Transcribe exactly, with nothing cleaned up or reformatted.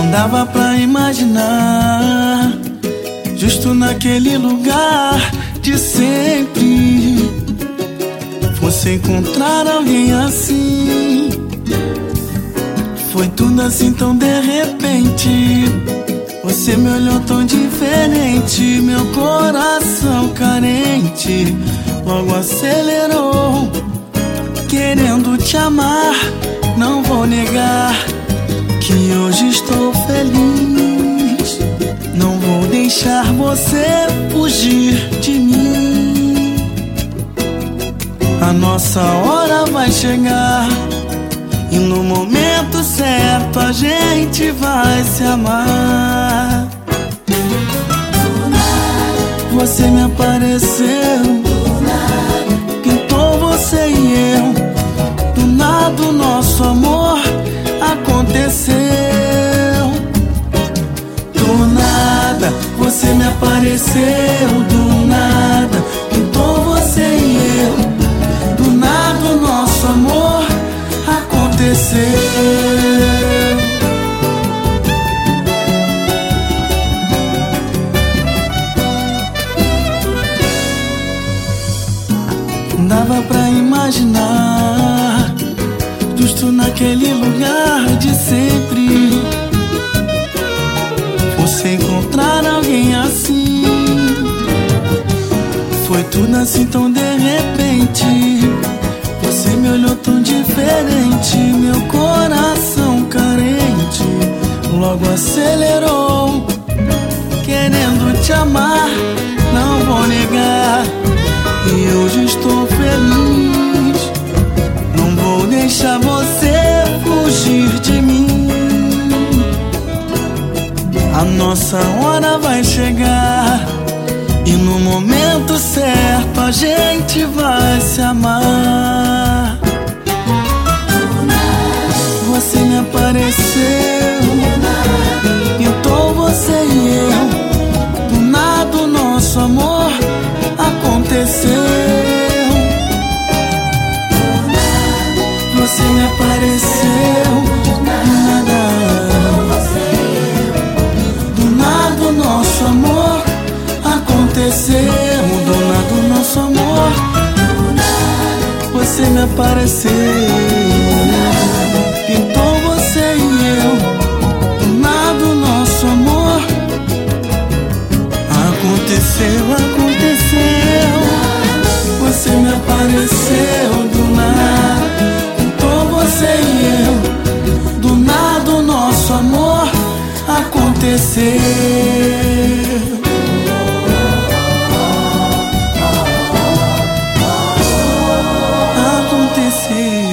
Dava pra imaginar, justo naquele lugar de sempre, você encontrar alguém assim. Foi tudo assim tão de repente, você me olhou tão diferente. Meu coração carente logo acelerou, querendo te amar. Não vou negar que hoje estou feliz. Não vou deixar você fugir de mim. A nossa hora vai chegar e no momento certo a gente vai se amar. Você me apareceu, pintou você e eu. Do nada o nosso amor aconteceu. Do nada você me apareceu. Do nada pintou você e eu. Do nada o nosso amor aconteceu. Dava pra imaginar, justo naquele lugar de sempre, você encontrar alguém assim. Foi tudo assim tão de repente, você me olhou tão diferente. Meu coração carente logo acelerou, querendo te amar. Não vou negar, e hoje estou feliz. Não vou deixar você fugir de mim. A nossa hora vai chegar e no momento certo a gente vai se amar. Você me apareceu, pintou você e eu. Do nada o nosso amor aconteceu. Você me apareceu, do nada. Do nada o nosso amor aconteceu. Do nada o nosso amor. Você me apareceu, pintou você e eu. Do nada o nosso amor aconteceu, aconteceu. Você me apareceu do nada, pintou você e eu. Do nada o nosso amor aconteceu. Aconteceu.